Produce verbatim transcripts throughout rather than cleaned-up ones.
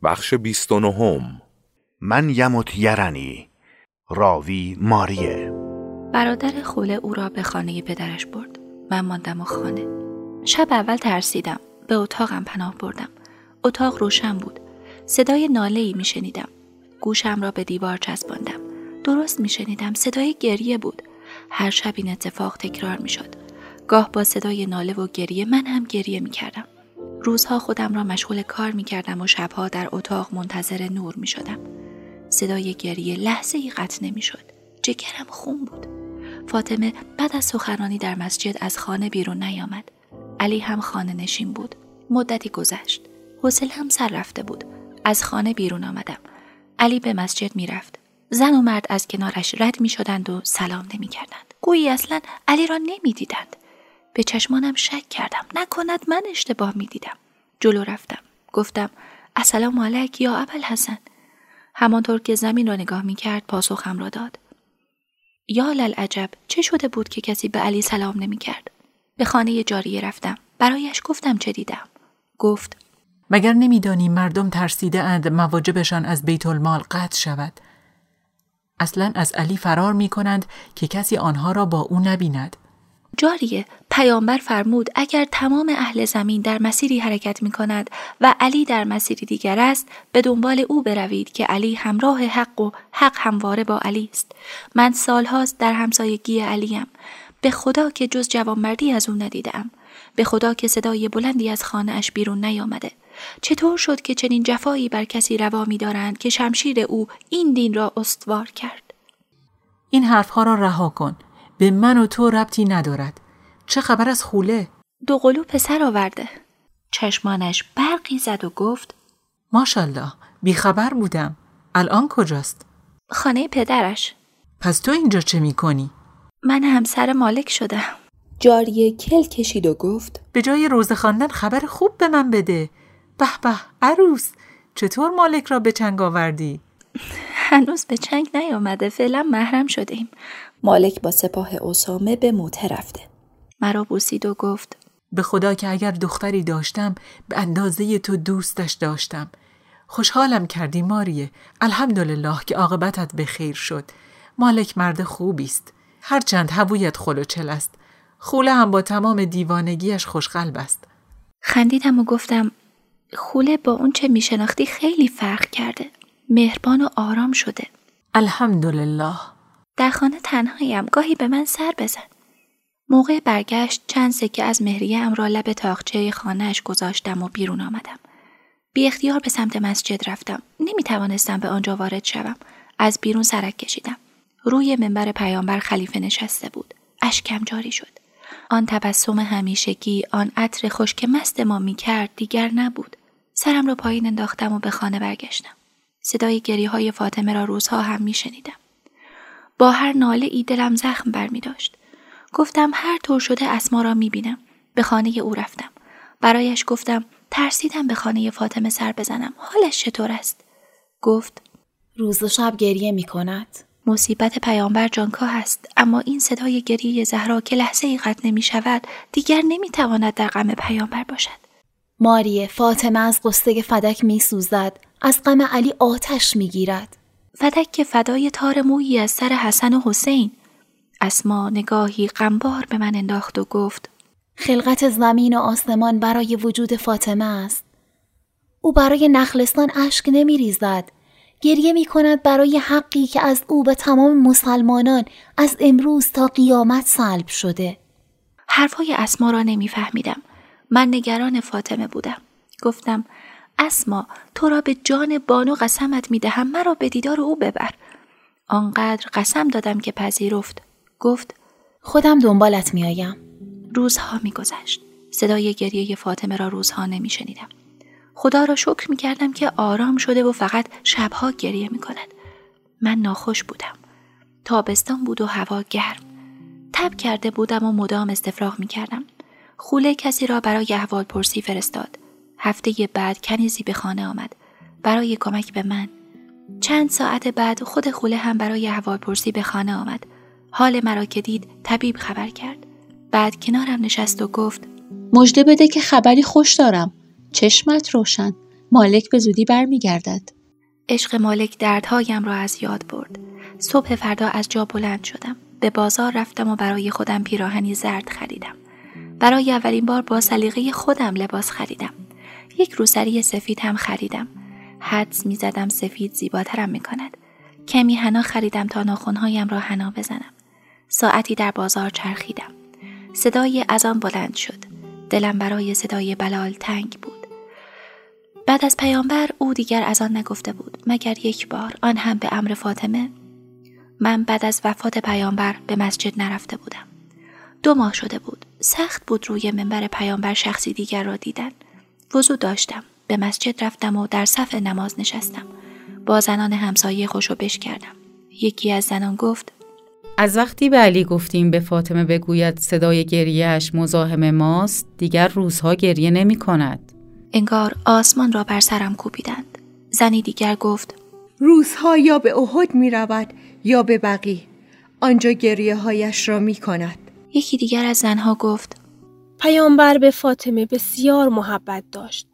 بخش بیست و نهم. من یمت یرنی. راوی ماریه. برادر خوله او را به خانه پدرش برد. من ماندم و خانه. شب اول ترسیدم. به اتاقم پناه بردم. اتاق روشن بود. صدای ناله‌ای می شنیدم. گوشم را به دیوار چسباندم. درست می شنیدم. صدای گریه بود. هر شب این اتفاق تکرار می شد. گاه با صدای ناله و گریه من هم گریه می کردم. روزها خودم را مشغول کار می کردم و شبها در اتاق منتظر نور می شدم. صدای گریه لحظه ای قطع نمی شد. جگرم خون بود. فاطمه بعد از سخنرانی در مسجد از خانه بیرون نیامد. علی هم خانه نشین بود. مدتی گذشت. حوصله هم سر رفته بود. از خانه بیرون آمدم. علی به مسجد می رفت. زن و مرد از کنارش رد می شدند و سلام نمی کردند. گویی اصلا علی را نمی دیدند. به چشمانم شک کردم. نکند من اشتباه می دیدم. جلو رفتم. گفتم السلام علیک یا ابوالحسن. همانطور که زمین را نگاه می کرد پاسخم را داد. یا للعجب، چه شده بود که کسی به علی سلام نمی کرد؟ به خانه جاریه رفتم. برایش گفتم چه دیدم. گفت مگر نمیدانی مردم ترسیده اند مواجبشان از بیت المال قطع شود. اصلا از علی فرار می کنند که کسی آنها را با او نبیند. جاریه، پیامبر فرمود اگر تمام اهل زمین در مسیری حرکت می کند و علی در مسیری دیگر است به دنبال او بروید که علی همراه حق و حق همواره با علی است. من سالهاست در همسایگی علیم. به خدا که جز جوانمردی از او ندیدم. به خدا که صدای بلندی از خانه اش بیرون نیامده. چطور شد که چنین جفایی بر کسی روا می دارند که شمشیر او این دین را استوار کرد؟ این حرفها را رها کن. به من و تو ربطی ندارد. چه خبر از خوله؟ دو قلو پسر آورده. چشمانش برقی زد و گفت ماشالله، بیخبر بودم. الان کجاست؟ خانه پدرش. پس تو اینجا چه می کنی؟ من همسر مالک شدم. جاریه کل کشید و گفت به جای روزه خواندن خبر خوب به من بده. به به عروس، چطور مالک را به چنگ آوردی؟ هنوز به چنگ نیامده، فعلا محرم شدیم. مالک با سپاه اسامه به موته رفته. مرا بوسید و گفت به خدا که اگر دختری داشتم به اندازه تو دوستش داشتم. خوشحالم کردی ماریه. الحمدلله که عاقبتت به خیر شد. مالک مرد خوبی است. هرچند هویت خلوچل است. خوله هم با تمام دیوانگیش خوشقلب است. خندیدم و گفتم خوله با اون چه میشناختی خیلی فرق کرده. مهربان و آرام شده. الحمدلله. در خانه تنهایم، گاهی به من سر بزن. موقع برگشت چند سکه از مهریه ام را لب تاقچه خانه‌اش گذاشتم و بیرون آمدم. بی اختیار به سمت مسجد رفتم. نمی توانستم به آنجا وارد شوم. از بیرون سرک کشیدم. روی منبر پیامبر خلیفه نشسته بود. اشکم جاری شد. آن تبسم همیشگی، آن عطر خوش که مست ما می کرد دیگر نبود. سرم را پایین انداختم و به خانه برگشتم. صدای گریه های فاطمه را روزها هم می شنیدم. با هر ناله ای دلم زخم بر می داشت. گفتم هر طور شده اسما را می بینم. به خانه او رفتم. برایش گفتم ترسیدم به خانه فاطمه سر بزنم. حالش چطور است؟ گفت روز و شب گریه می کند. مصیبت پیامبر جانکاه است، اما این صدای گریه زهرا که لحظه ای قطع نمی شود دیگر نمی تواند در غم پیامبر باشد. ماریه، فاطمه از قصه فدک می سوزد. از غم علی آتش می گیرد. فدک که فدای تار مویی از سر حسن و حسین. اسما نگاهی غمبار به من انداخت و گفت خلقت زمین و آسمان برای وجود فاطمه است. او برای نخلستان اشک نمی ریزد. گریه می کند برای حقی که از او به تمام مسلمانان از امروز تا قیامت سلب شده. حرفای اسما را نمی فهمیدم. من نگران فاطمه بودم. گفتم اسما، تو را به جان بانو قسمت می دهم مرا به دیدار او ببر. آنقدر قسم دادم که پذیرفت. گفت خودم دنبالت می آیم. روزها می گذشت. صدای گریه فاطمه را روزها نمی شنیدم. خدا را شکر می کردم که آرام شده و فقط شبها گریه می کند. من ناخوش بودم. تابستان بود و هوا گرم. تب کرده بودم و مدام استفراغ می کردم. خوله کسی را برای احوال پرسی فرستاد. هفته بعد کنیزی به خانه آمد. برای کمک به من. چند ساعت بعد خود خوله هم برای احوال پرسی به خانه آمد. حال مرا که دید طبیب خبر کرد. بعد کنارم نشست و گفت مژده بده که خبری خوش دارم. چشمت روشن. مالک به زودی برمیگردد. عشق مالک دردهایم را از یاد برد. صبح فردا از جا بلند شدم. به بازار رفتم و برای خودم پیراهنی زرد خریدم. برای اولین بار با سلیقه خودم لباس خریدم. یک روسری سفید هم خریدم. حدس می زدم سفید زیباترم می کند. کمی حنا خریدم تا ناخنهایم را حنا بزنم. ساعتی در بازار چرخیدم. صدای اذان بلند شد. دلم برای صدای بلال تنگ بود. بعد از پیامبر او دیگر اذان نگفته بود مگر یک بار، آن هم به امر فاطمه. من بعد از وفات پیامبر به مسجد نرفته بودم. دو ماه شده بود. سخت بود روی منبر پیامبر شخصی دیگر را دیدن. وضو داشتم. به مسجد رفتم و در صف نماز نشستم. با زنان همسایه خوشوبش کردم. یکی از زنان گفت: از وقتی به علی گفتیم به فاطمه بگوید صدای گریهش مزاحم ماست، دیگر روزها گریه نمی کند. انگار آسمان را بر سرم کوبیدند. زنی دیگر گفت: روزها یا به احد می رود یا به بقیع. آنجا گریه هایش را می کند. یکی دیگر از زنها گفت: پیامبر به فاطمه بسیار محبت داشت.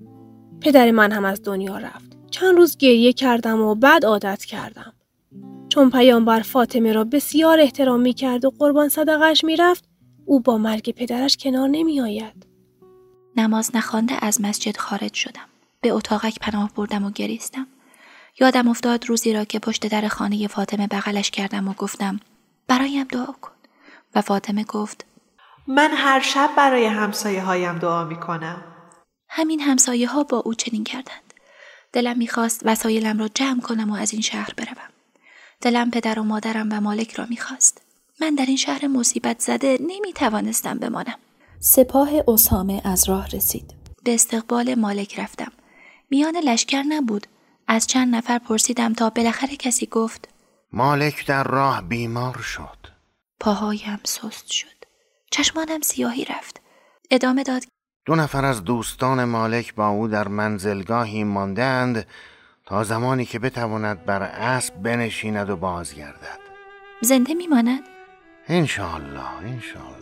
پدر من هم از دنیا رفت. چند روز گریه کردم و بعد عادت کردم. چون پیامبر فاطمه را بسیار احترام می کرد و قربان صدقش می رفت، او با مرگ پدرش کنار نمی آید. نماز نخوانده از مسجد خارج شدم. به اتاقک پناه بردم و گریستم. یادم افتاد روزی را که پشت در خانه فاطمه بغلش کردم و گفتم: برایم دعا کن. و فاطمه گفت: من هر شب برای همسایه هایم دعا می کنم. همین همسایه ها با او چنین کردند. دلم میخواست وسایلم را جمع کنم و از این شهر بروم. دلم پدر و مادرم و مالک را میخواست. من در این شهر مصیبت زده نمیتوانستم بمانم. سپاه اسامه از راه رسید. به استقبال مالک رفتم. میان لشکر نبود. از چند نفر پرسیدم تا بالاخره کسی گفت: مالک در راه بیمار شد. پاهایم سست شد. چشمانم سیاهی رفت. ادامه داد: دو نفر از دوستان مالک با او در منزلگاهی ماندند تا زمانی که بتواند بر اسب بنشیند و بازگردد. زنده میماند؟ انشاءالله انشاءالله.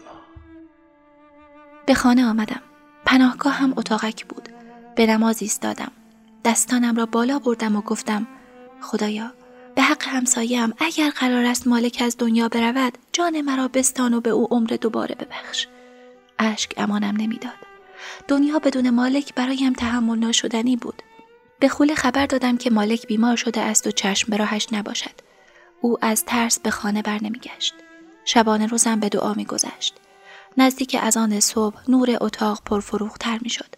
به خانه آمدم. پناهگاه هم اتاقک بود. به نماز ایستادم. دستانم را بالا بردم و گفتم: خدایا، به حق همسایم اگر قرار است مالک از دنیا برود، جان مرا بستان و به او عمر دوباره ببخش. اشک امانم نمیداد. دنیا بدون مالک برایم تحمل ناشدنی بود. به خوله خبر دادم که مالک بیمار شده است و چشم به راهش نباشد. او از ترس به خانه بر نمیگشت. شبانه روزم به دعا میگذشت. نزدیک اذان صبح نور اتاق پرفروغ‌تر میشد.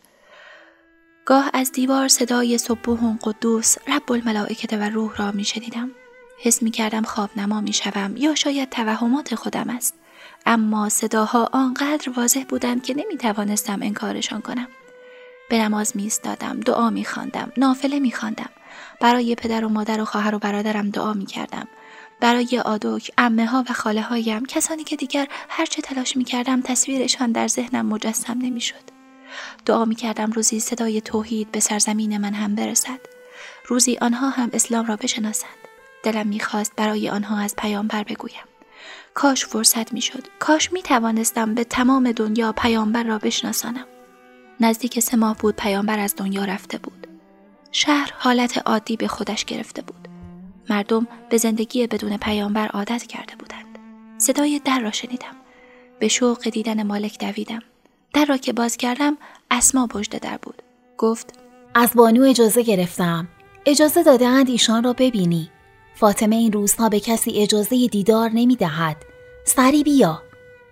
گاه از دیوار صدای سبوح قدوس رب الملائکه و روح را میشنیدم. حس میکردم خواب نما میشوم یا شاید توهمات خودم است. اما صداها آنقدر واضح بودند که نمیتوانستم انکارشان کنم. به نماز می ایستادم، دعا می خواندم، نافله می خواندم. برای پدر و مادر و خواهر و برادرم دعا می کردم. برای آدوک، عمه ها و خاله هایم، کسانی که دیگر هر چه تلاش می کردم تصویرشان در ذهنم مجسم نمی شد. دعا می کردم روزی صدای توحید به سرزمین من هم برسد. روزی آنها هم اسلام را بشناسند. دلم می خواست برای آنها از پیامبر بگویم. کاش فرصت می شد. کاش می توانستم به تمام دنیا پیامبر را بشناسانم. نزدیک سه ماه بود پیامبر از دنیا رفته بود. شهر حالت عادی به خودش گرفته بود. مردم به زندگی بدون پیامبر عادت کرده بودند. صدای در را شنیدم. به شوق دیدن مالک دویدم. در را که باز کردم اسما پشت در بود. گفت: از بانو اجازه گرفتم. اجازه داده‌اند ایشان را ببینی. فاطمه این روزها به کسی اجازه دیدار نمی دهد. سری بیا.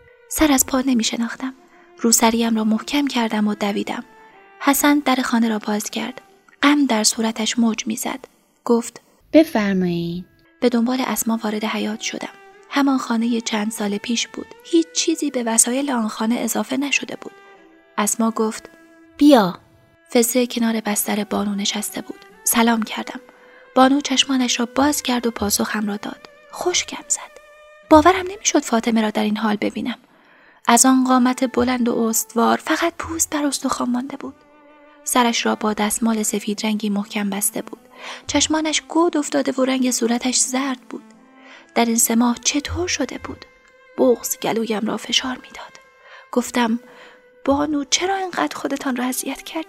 سر از پا نمی شناختم. روسریم را محکم کردم و دویدم. حسن در خانه را باز کرد. غم در صورتش موج می زد. گفت: بفرمایید. به دنبال اسما وارد حیاط شدم. همان خانه چند سال پیش بود. هیچ چیزی به وسایل آن خانه اضافه نشده بود. اسما گفت: بیا. فزه کنار بستر بانو نشسته بود. سلام کردم. بانو چشمانش را باز کرد و پاسخم را داد. خشکم زد. باورم نمیشد فاطمه را در این حال ببینم. از آن قامت بلند و استوار فقط پوست بر استخوان مانده بود. سرش را با دستمال سفید رنگی محکم بسته بود. چشمانش گود افتاده و رنگ صورتش زرد بود. در این سه ماه چطور شده بود؟ بغض گلویم را فشار میداد. گفتم: بانو چرا اینقدر خودتان را اذیت کردید؟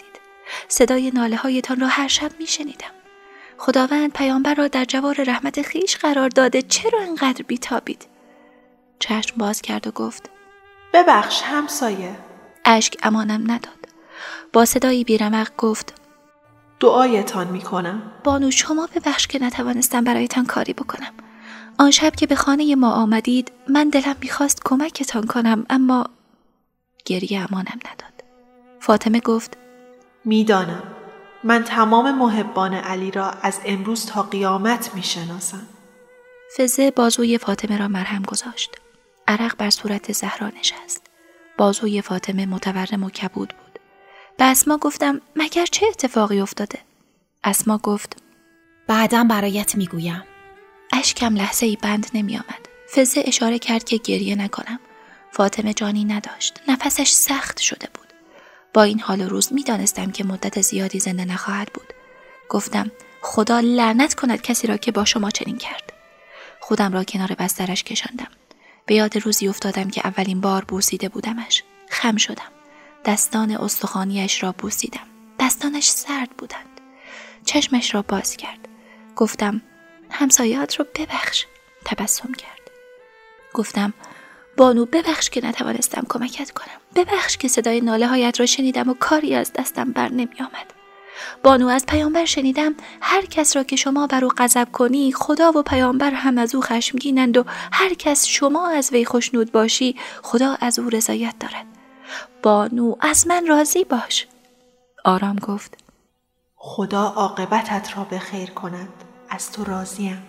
صدای ناله هایتان را هر شب می شنیدم. خداوند پیامبر را در جوار رحمت خیش قرار داده، چرا انقدر بیتابید؟ چشم باز کرد و گفت ببخش همسایه. اشک امانم نداد. با صدایی بیرمق گفت دعایتان می کنم. بانو شما ببخش که نتوانستم برایتان کاری بکنم. آن شب که به خانه ما آمدید من دلم میخواست کمکتان کنم، اما گریه امانم نداد. فاطمه گفت میدانم. من تمام محبان علی را از امروز تا قیامت میشناسم. فزه بازوی فاطمه را مرهم گذاشت. عرق بر صورت زهرا نشست. بازوی فاطمه متورم و کبود بود. به اسما گفتم مگر چه اتفاقی افتاده؟ اسما گفت بعدم برایت میگویم. اشکم لحظه ای بند نمی آمد. فزه اشاره کرد که گریه نکنم. فاطمه جانی نداشت. نفسش سخت شده بود. با این حال و روز می دانستم که مدت زیادی زنده نخواهد بود. گفتم خدا لعنت کند کسی را که با شما چنین کرد. خودم را کنار بسترش کشاندم. به یاد روزی افتادم که اولین بار بوسیده بودمش. خم شدم. دستان استخوانیش را بوسیدم. دستانش سرد بودند. چشمش را باز کرد. گفتم همسایه‌ات رو ببخش. تبسم کرد. گفتم بانو ببخش که نتوانستم کمکت کنم. ببخش که صدای ناله هایت را شنیدم و کاری از دستم بر نمی آمد. بانو از پیامبر شنیدم هر کس را که شما بر او غضب کنی خدا و پیامبر هم از او خشمگینند و هر کس شما از وی خوشنود باشی خدا از او رضایت دارد. بانو از من راضی باش. آرام گفت خدا عاقبتت را به خیر کند. از تو راضیم.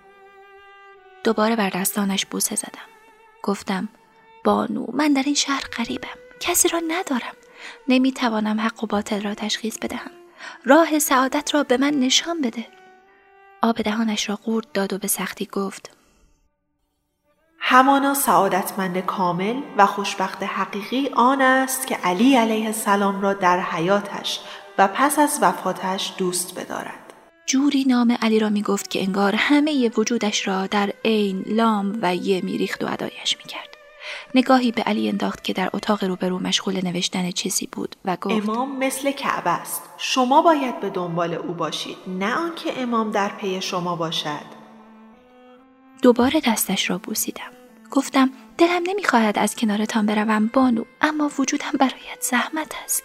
دوباره بر دستانش بوسه زدم. گفتم بانو من در این شهر غریبم. کسی را ندارم. نمیتوانم حق و باطل را تشخیص بدهم. راه سعادت را به من نشان بده. آب دهانش را قورت داد و به سختی گفت همانا سعادتمند کامل و خوشبخت حقیقی آن است که علی علیه السلام را در حیاتش و پس از وفاتش دوست بدارد. جوری نام علی را می گفت که انگار همه وجودش را در عین، لام و یه می ریخت و ادایش می کرد. نگاهی به علی انداخت که در اتاق روبرو مشغول نوشتن چیزی بود و گفت امام مثل کعبه است. شما باید به دنبال او باشید، نه آنکه امام در پی شما باشد. دوباره دستش را بوسیدم. گفتم دلم نمیخواهد از کنارتان بروم بانو، اما وجودم برایت زحمت است.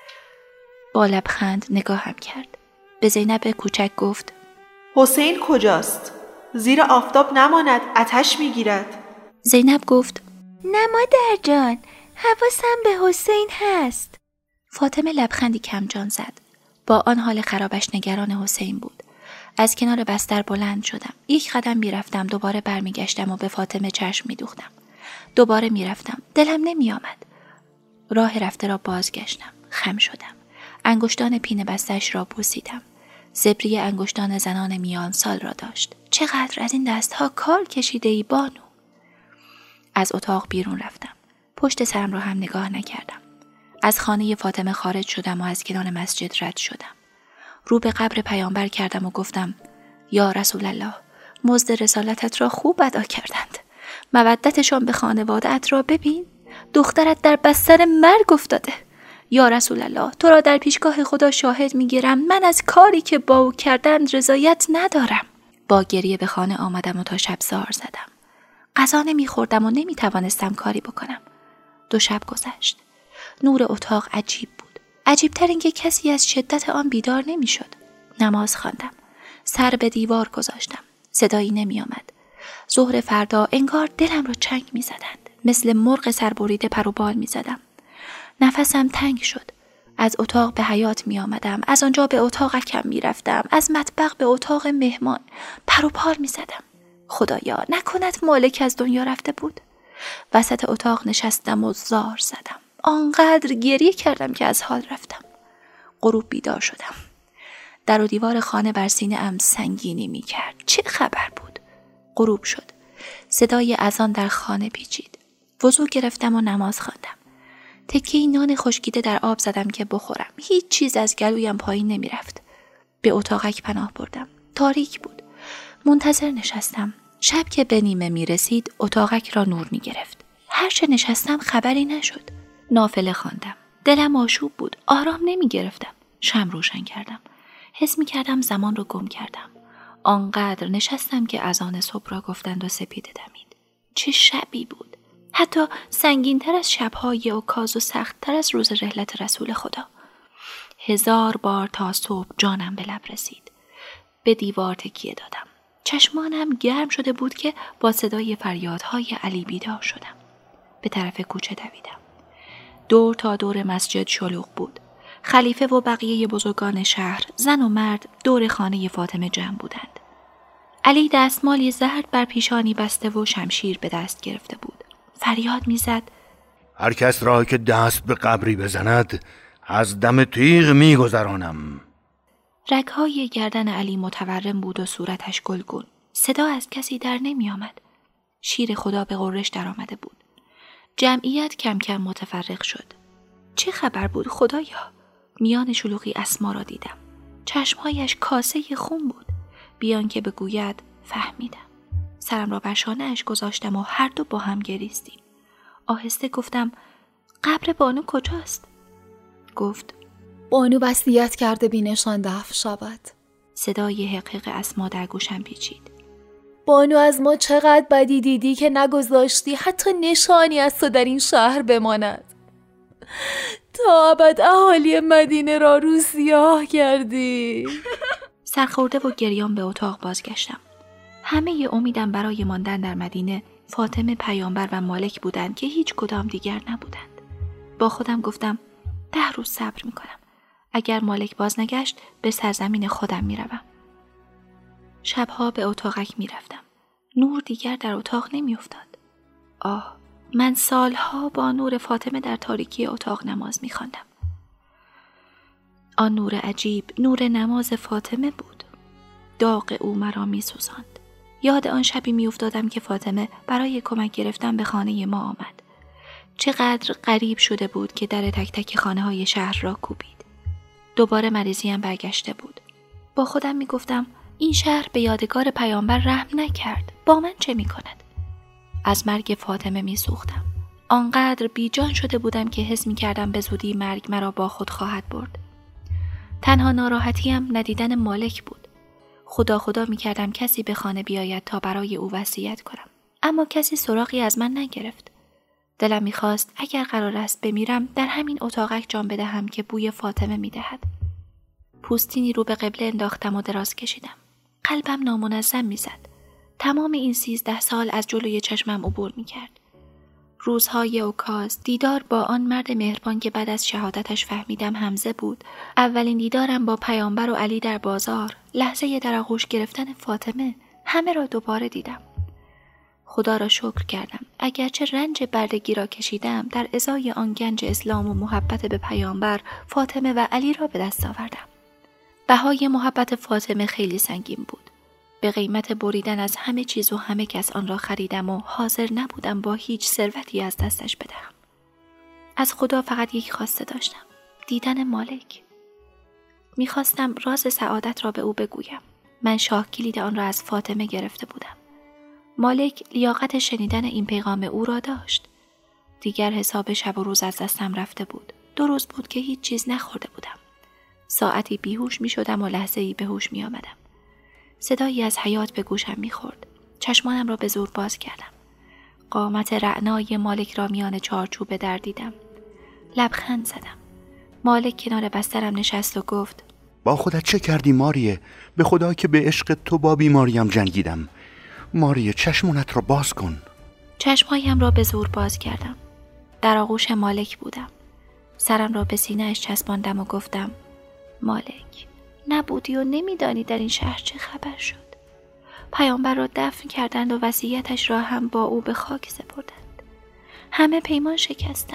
با لبخند نگاهم کرد. به زینب کوچک گفت حسین کجاست؟ زیر آفتاب نماند، آتش میگیرد. زینب گفت نه مادر جان، حواسم به حسین هست. فاطمه لبخندی کمجان زد. با آن حال خرابش نگران حسین بود. از کنار بستر بلند شدم. یک قدم میرفتم، دوباره برمیگشتم و به فاطمه چشم میدوختم. دوباره میرفتم. دلم نمی آمد. راه رفته را بازگشتم. خم شدم. انگشتان پینه بستش را بوسیدم. زبری انگشتان زنان میان سال را داشت. چقدر از این دستها کار کشیده ای بانو. از اتاق بیرون رفتم. پشت سرم را هم نگاه نکردم. از خانه فاطمه خارج شدم و از کنار مسجد رد شدم. رو به قبر پیامبر کردم و گفتم یا رسول الله، مزد رسالتت را خوب ادا کردند. مودتشان به خانواده‌ات را ببین. دخترت در بستر مرگ افتاده. یا رسول الله، تو را در پیشگاه خدا شاهد میگیرم من از کاری که با او کردند رضایت ندارم. با گریه به خانه آمدم و تا شب سحر زدم. غذا نمیخوردم و نمیتوانستم کاری بکنم. دو شب گذشت. نور اتاق عجیب بود. عجیبتر این که کسی از شدت آن بیدار نمیشد. نماز خواندم. سر به دیوار گذاشتم. صدایی نمی آمد. ظهر فردا انگار دلم را چنگ می زدند. مثل مرغ سربریده پر و بال می زدم. نفسم تنگ شد. از اتاق به حیاط می آمدم. از آنجا به اتاقکم می رفتم. از مطبخ به اتاق مهمان. پر و پال می زدم. خدایا نکند مالک از دنیا رفته بود. وسط اتاق نشستم و زار زدم. آنقدر گریه کردم که از حال رفتم. غروب بیدار شدم. در و دیوار خانه بر سینه ام سنگینی می کرد. چه خبر بود؟ غروب شد. صدای اذان در خانه پیچید. وضو گرفتم و نماز خواندم. تکی نان خشکیده در آب زدم که بخورم. هیچ چیز از گلویم پایین نمی رفت. به اتاقک پناه بردم. تاریک بود. منتظر نشستم. شب که به نیمه می رسید اتاقک را نور می گرفت. هرچه نشستم خبری نشد. نافله خواندم. دلم آشوب بود. آرام نمی گرفتم. شم روشن کردم. حس می کردم زمان رو گم کردم. آنقدر نشستم که اذان صبح را گفتند و سپیده دمید. چه شبی بود! حتی سنگین‌تر از شب‌های اوکاز و سخت‌تر از روز رحلت رسول خدا. هزار بار تا صبح جانم به لب رسید. به دیوار تکیه دادم. چشمانم گرم شده بود که با صدای فریادهای علی بیدار شدم. به طرف کوچه دویدم. دور تا دور مسجد شلوغ بود. خلیفه و بقیه بزرگان شهر، زن و مرد دور خانه فاطمه جمع بودند. علی دستمالی زرد بر پیشانی بسته و شمشیر به دست گرفته بود. فریاد میزد: هر کس را که دست به قبری بزند از دم تیغ میگذرانم. رگهای گردن علی متورم بود و صورتش گلگون. صدا از کسی در نمی آمد. شیر خدا به غرش در آمده بود. جمعیت کم کم متفرق شد. چه خبر بود خدایا؟ میان شلوغی اسما را دیدم. چشمهایش کاسه خون بود. بیان که بگوید فهمیدم. سرم را بر شانه‌اش گذاشتم و هر دو با هم گریستیم. آهسته گفتم: قبر بانو کجاست؟ گفت: بانو وصیت کرده بی نشان دفن شود. صدای حقیق اسما در گوشم پیچید. بانو از ما چقدر بدی دیدی که نگذاشتی حتی نشانی از تو در این شهر بماند. تا ابد اهالی مدینه را رو سیاه کردی. سرخورده و گریان به اتاق بازگشتم. همه امیدم برای ماندن در مدینه فاطمه، پیامبر و مالک بودند که هیچ کدام دیگر نبودند. با خودم گفتم ده روز صبر میکنم. اگر مالک باز نگشت به سرزمین خودم میروم. شبها به اتاقک میرفتم. نور دیگر در اتاق نمیافتاد. آه، من سالها با نور فاطمه در تاریکی اتاق نماز میخواندم. آن نور عجیب، نور نماز فاطمه بود. داغ او مرا میسوزاند. یاد آن شبی میافتادم که فاطمه برای کمک گرفتن به خانه ما آمد. چقدر غریب شده بود که در تک تک خانه های شهر را کوبید. دوباره مریضیم برگشته بود. با خودم میگفتم این شهر به یادگار پیامبر رحم نکرد. با من چه میکند؟ از مرگ فاطمه میسوختم. آنقدر بیجان شده بودم که حس میکردم به زودی مرگ مرا با خود خواهد برد. تنها ناراحتیم ندیدن مالک بود. خدا خدا میکردم کسی به خانه بیاید تا برای او وصیت کنم. اما کسی سراغی از من نگرفت. دلم میخواست اگر قرار است بمیرم در همین اتاقک جان بدهم که بوی فاطمه میدهد. پوستینی رو به قبله انداختم و دراز کشیدم. قلبم نامنظم میزد. تمام این سیزده سال از جلوی چشمم عبور میکرد. روزهای اوکاز، دیدار با آن مرد مهربان که بعد از شهادتش فهمیدم حمزه بود، اولین دیدارم با پیامبر و علی در بازار، لحظه در آغوش گرفتن فاطمه، همه را دوباره دیدم. خدا را شکر کردم. اگرچه رنج بردگی را کشیدم، در ازای آن گنج اسلام و محبت به پیامبر، فاطمه و علی را به دست آوردم. بهای محبت فاطمه خیلی سنگین بود. به قیمت بریدن از همه چیز و همه کس آن را خریدم و حاضر نبودم با هیچ ثروتی از دستش بدهم. از خدا فقط یک خواسته داشتم: دیدن مالک. میخواستم راز سعادت را به او بگویم. من شاه کلید آن را از فاطمه گرفته بودم. مالک لیاقت شنیدن این پیغام او را داشت. دیگر حساب شب و روز از دستم رفته بود. دو روز بود که هیچ چیز نخورده بودم. ساعتی بیهوش می شدم و لحظه‌ای به هوش می آمدم. صدایی از حیاط به گوشم می خورد. چشمانم را به زور باز کردم. قامت رعنای مالک را میان چارچوبه در دیدم. لبخند زدم. مالک کنار بسترم نشست و گفت: با خودت چه کردی ماریه؟ به خدا که به عشق تو با بیماریم جنگیدم. ماریه، چشمونت را باز کن. چشمهایم را به زور باز کردم. در آغوش مالک بودم. سرم را به سینه‌اش چسباندم و گفتم: مالک، نبودی و نمیدانی در این شهر چه خبر شد. پیامبر را دفن کردند و وصیتش را هم با او به خاک سپردند. همه پیمان شکستند.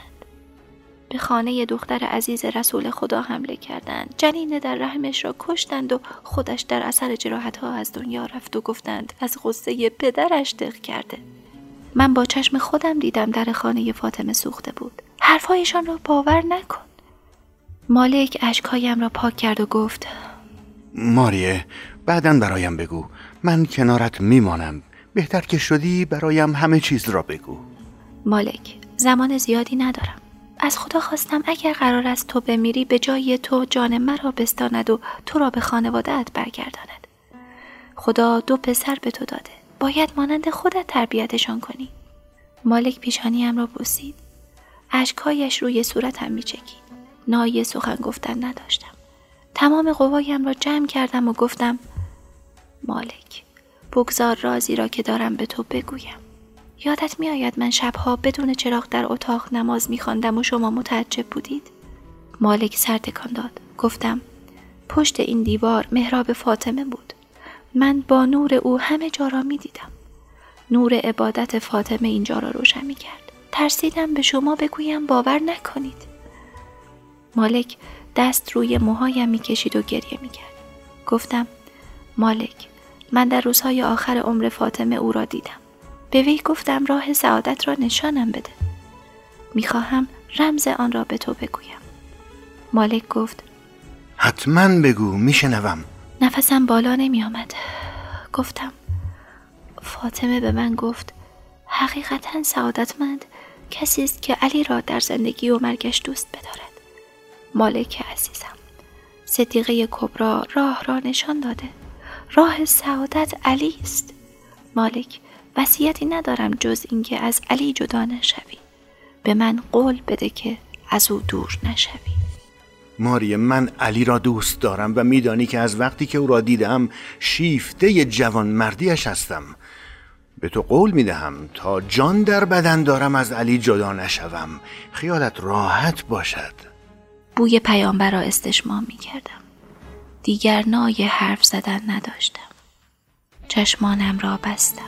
به خانه دختر عزیز رسول خدا حمله کردند. جنین در رحمش را کشتند و خودش در اثر جراحت‌ها از دنیا رفت و گفتند از غصه پدرش دق کرده. من با چشم خودم دیدم در خانه فاطمه سوخته بود. حرفایشان را باور نکن. مالک اشکهایم را پاک کرد و گفت: ماریه، بعداً برایم بگو. من کنارت میمانم. بهتر که شدی برایم همه چیز را بگو. مالک، زمان زیادی ندارم. از خدا خواستم اگر قرار است تو بمیری به جای تو جان مرا بستاند و تو را به خانواده‌ات برگرداند. خدا دو پسر به تو داده، باید مانند خودت تربیتشان کنی. مالک پیشانیم را بوسید. اشک‌هایش روی صورتم می‌چکید. نای سخن گفتن نداشتم. تمام قوایم را جمع کردم و گفتم مالک، بگذار رازی را که دارم به تو بگویم. یادت می آید من شبها بدون چراغ در اتاق نماز می خواندم و شما متعجب بودید؟ مالک سر تکان داد. گفتم پشت این دیوار محراب فاطمه بود. من با نور او همه جا را می دیدم. نور عبادت فاطمه اینجا را روشن می کرد. ترسیدم به شما بگویم باور نکنید. مالک دست روی موهایم می کشید و گریه می کرد. گفتم مالک، من در روزهای آخر عمر فاطمه او را دیدم. به وی گفتم راه سعادت را نشانم بده. میخواهم رمز آن را به تو بگویم. مالک گفت حتما بگو، میشنوم. نفسم بالا نمی آمد. گفتم فاطمه به من گفت حقیقتا سعادتمند کسی است که علی را در زندگی و مرگش دوست بدارد. مالک عزیزم، صدیقه کبری راه را نشان داده. راه سعادت علی است. مالک، وصیتی ندارم جز اینکه از علی جدا نشوی. به من قول بده که از او دور نشوی. ماریه، من علی را دوست دارم و میدانی که از وقتی که او را دیدم شیفته جوان مردیش هستم. به تو قول میدهم تا جان در بدن دارم از علی جدا نشوم. خیالت راحت باشد. بوی پیامبر را استشمام میکردم. دیگر نای حرف زدن نداشتم. چشمانم را بستم.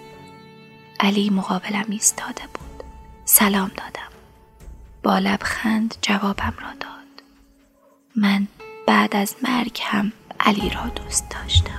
علی مقابلم ایستاده بود. سلام دادم. با لبخند جوابم را داد. من بعد از مرگ هم علی را دوست داشتم.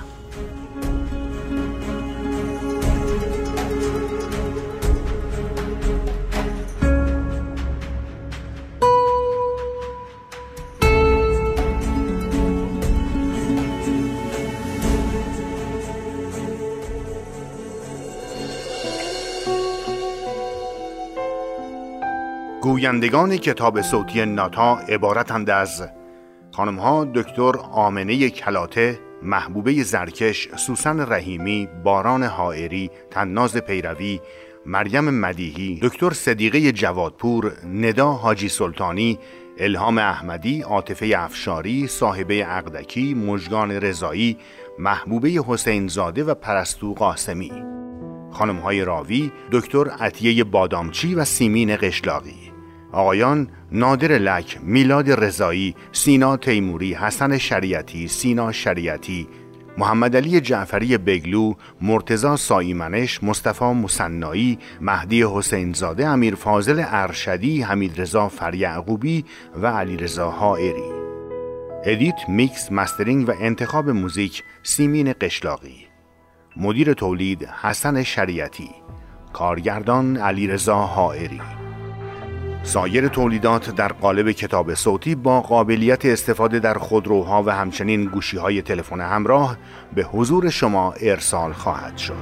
گویندگان کتاب صوتی ناتا عبارتند از خانم‌ها دکتر آمنه کلاته، محبوبه زرکش، سوسن رحیمی، باران حائری، طناز پیروی، مریم مدیحی، دکتر صدیقه جوادپور، ندا حاجی سلطانی، الهام احمدی، عاطفه افشاری، صاحبه عقدکی، مژگان رضایی، محبوبه حسین زاده و پرستو قاسمی. خانم‌های راوی دکتر عطیه بادامچی و سیمین قشلاقی. آقایان نادر لک، میلاد رضایی، سینا تیموری، حسن شریعتی، سینا شریعتی، محمد علی جعفری بگلو، مرتضی سایمنش، مصطفی مصنعی، مهدی حسین زاده، امیر فاضل ارشدی، حمید رضا فریعقوبی و علی رضا حائری. ادیت، میکس، مسترینگ و انتخاب موزیک سیمین قشلاقی. مدیر تولید حسن شریعتی. کارگردان علی رضا حائری. سایر تولیدات در قالب کتاب صوتی با قابلیت استفاده در خودروها و همچنین گوشی‌های تلفن همراه به حضور شما ارسال خواهد شد.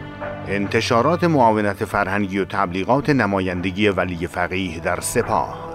انتشارات معاونت فرهنگی و تبلیغات نمایندگی ولی فقیه در سپاه.